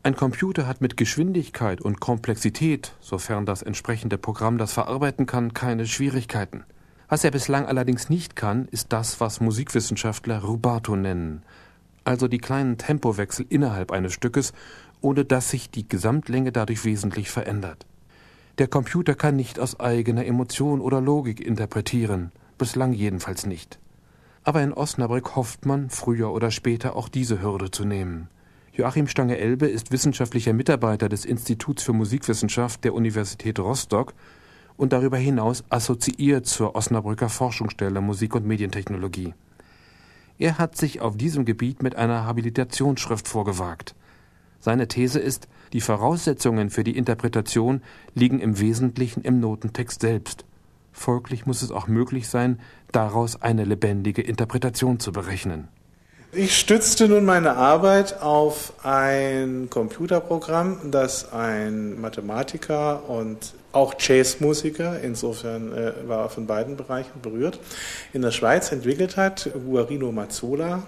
Ein Computer hat mit Geschwindigkeit und Komplexität, sofern das entsprechende Programm das verarbeiten kann, keine Schwierigkeiten. Was er bislang allerdings nicht kann, ist das, was Musikwissenschaftler Rubato nennen, also die kleinen Tempowechsel innerhalb eines Stückes, ohne dass sich die Gesamtlänge dadurch wesentlich verändert. Der Computer kann nicht aus eigener Emotion oder Logik interpretieren, bislang jedenfalls nicht. Aber in Osnabrück hofft man, früher oder später auch diese Hürde zu nehmen. Joachim Stange-Elbe ist wissenschaftlicher Mitarbeiter des Instituts für Musikwissenschaft der Universität Rostock und darüber hinaus assoziiert zur Osnabrücker Forschungsstelle Musik- und Medientechnologie. Er hat sich auf diesem Gebiet mit einer Habilitationsschrift vorgewagt. Seine These ist, die Voraussetzungen für die Interpretation liegen im Wesentlichen im Notentext selbst. Folglich muss es auch möglich sein, daraus eine lebendige Interpretation zu berechnen. Ich stützte nun meine Arbeit auf ein Computerprogramm, das ein Mathematiker und auch Jazzmusiker, insofern war er von beiden Bereichen berührt, in der Schweiz entwickelt hat, Guarino Mazzola.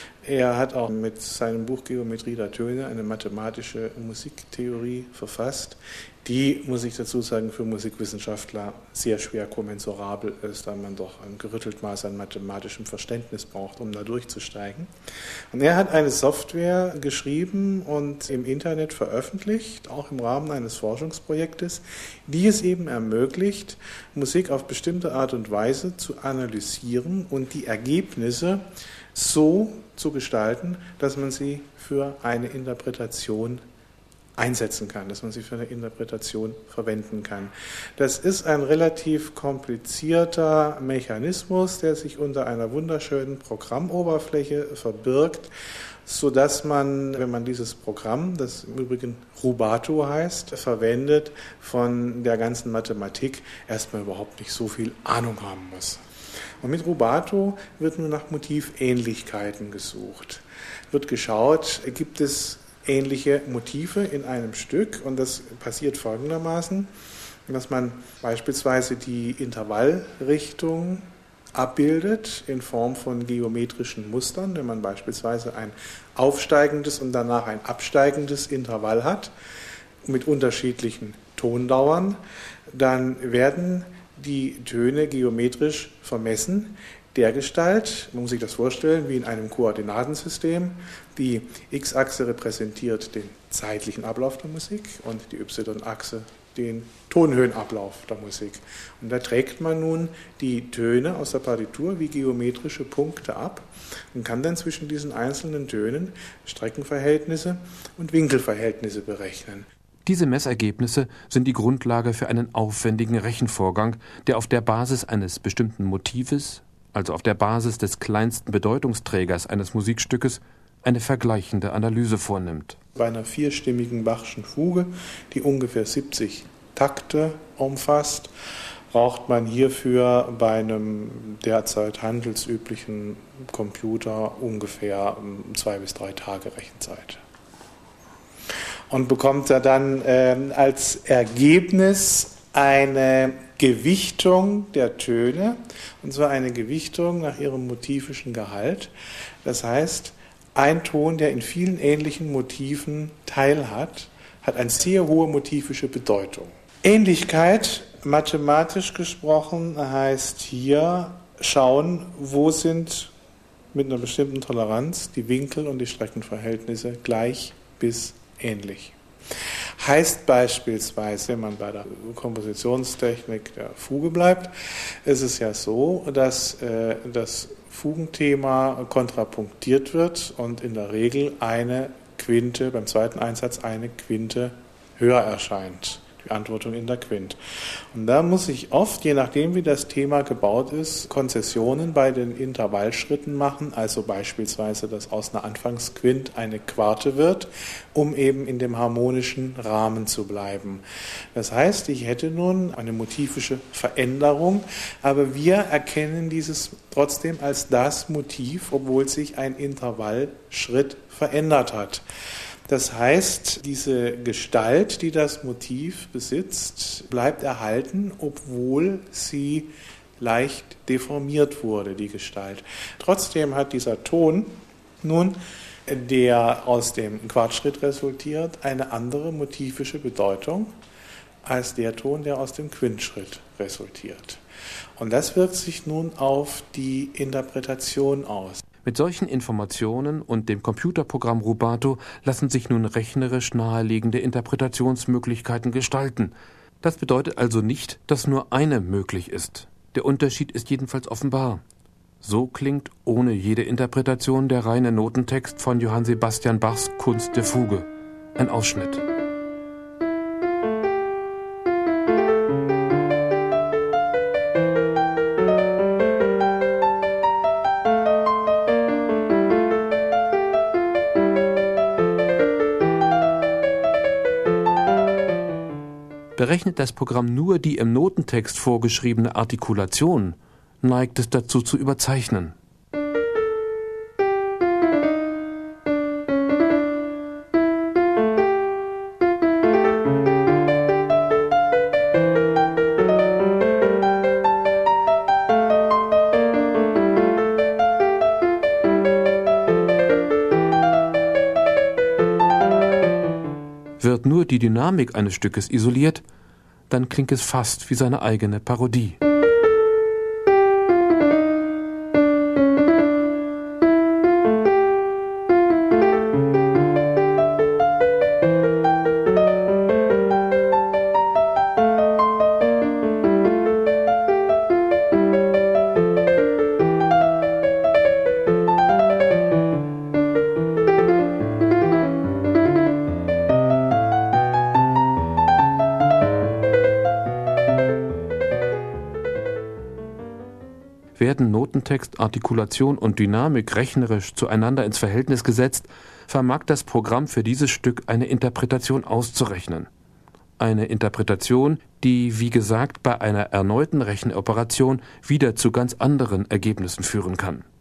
Er hat auch mit seinem Buch Geometrie der Töne eine mathematische Musiktheorie verfasst, die, muss ich dazu sagen, für Musikwissenschaftler sehr schwer kommensurabel ist, da man doch ein gerüttelt Maß an mathematischem Verständnis braucht, um da durchzusteigen. Und er hat eine Software geschrieben und im Internet veröffentlicht, auch im Rahmen eines Forschungsprojektes, die es eben ermöglicht, Musik auf bestimmte Art und Weise zu analysieren und die Ergebnisse so zu gestalten, dass man sie für eine Interpretation einsetzen kann, dass man sie für eine Interpretation verwenden kann. Das ist ein relativ komplizierter Mechanismus, der sich unter einer wunderschönen Programmoberfläche verbirgt, sodass man, wenn man dieses Programm, das im Übrigen Rubato heißt, verwendet, von der ganzen Mathematik erstmal überhaupt nicht so viel Ahnung haben muss. Und mit Rubato wird nur nach Motivähnlichkeiten gesucht. Wird geschaut, gibt es ähnliche Motive in einem Stück, und das passiert folgendermaßen, dass man beispielsweise die Intervallrichtung abbildet in Form von geometrischen Mustern, wenn man beispielsweise ein aufsteigendes und danach ein absteigendes Intervall hat mit unterschiedlichen Tondauern, dann werden die Töne geometrisch vermessen, dergestalt, man muss sich das vorstellen, wie in einem Koordinatensystem. Die X-Achse repräsentiert den zeitlichen Ablauf der Musik und die Y-Achse den Tonhöhenablauf der Musik. Und da trägt man nun die Töne aus der Partitur wie geometrische Punkte ab und kann dann zwischen diesen einzelnen Tönen Streckenverhältnisse und Winkelverhältnisse berechnen. Diese Messergebnisse sind die Grundlage für einen aufwendigen Rechenvorgang, der auf der Basis eines bestimmten Motives, also auf der Basis des kleinsten Bedeutungsträgers eines Musikstückes, eine vergleichende Analyse vornimmt. Bei einer vierstimmigen Bachschen Fuge, die ungefähr 70 Takte umfasst, braucht man hierfür bei einem derzeit handelsüblichen Computer ungefähr 2 bis 3 Tage Rechenzeit. Und bekommt er dann als Ergebnis eine Gewichtung der Töne, und zwar eine Gewichtung nach ihrem motivischen Gehalt. Das heißt, ein Ton, der in vielen ähnlichen Motiven teilhat, hat eine sehr hohe motivische Bedeutung. Ähnlichkeit, mathematisch gesprochen, heißt hier schauen, wo sind mit einer bestimmten Toleranz die Winkel und die Streckenverhältnisse gleich bis ähnlich. Heißt beispielsweise, wenn man bei der Kompositionstechnik der Fuge bleibt, ist es ja so, dass das Fugenthema kontrapunktiert wird und in der Regel eine Quinte, beim zweiten Einsatz eine Quinte höher erscheint. Die Antwortung in der Quint. Und da muss ich oft, je nachdem wie das Thema gebaut ist, Konzessionen bei den Intervallschritten machen, also beispielsweise, dass aus einer Anfangsquint eine Quarte wird, um eben in dem harmonischen Rahmen zu bleiben. Das heißt, ich hätte nun eine motivische Veränderung, aber wir erkennen dieses trotzdem als das Motiv, obwohl sich ein Intervallschritt verändert hat. Das heißt, diese Gestalt, die das Motiv besitzt, bleibt erhalten, obwohl sie leicht deformiert wurde, die Gestalt. Trotzdem hat dieser Ton nun der aus dem Quartschritt resultiert, eine andere motivische Bedeutung als der Ton, der aus dem Quintschritt resultiert. Und das wirkt sich nun auf die Interpretation aus. Mit solchen Informationen und dem Computerprogramm Rubato lassen sich nun rechnerisch naheliegende Interpretationsmöglichkeiten gestalten. Das bedeutet also nicht, dass nur eine möglich ist. Der Unterschied ist jedenfalls offenbar. So klingt ohne jede Interpretation der reine Notentext von Johann Sebastian Bachs Kunst der Fuge. Ein Ausschnitt. Berechnet das Programm nur die im Notentext vorgeschriebene Artikulation, neigt es dazu zu überzeichnen. Wird nur die Dynamik eines Stückes isoliert, dann klingt es fast wie seine eigene Parodie. Werden Notentext, Artikulation und Dynamik rechnerisch zueinander ins Verhältnis gesetzt, vermag das Programm für dieses Stück eine Interpretation auszurechnen. Eine Interpretation, die, wie gesagt, bei einer erneuten Rechenoperation wieder zu ganz anderen Ergebnissen führen kann.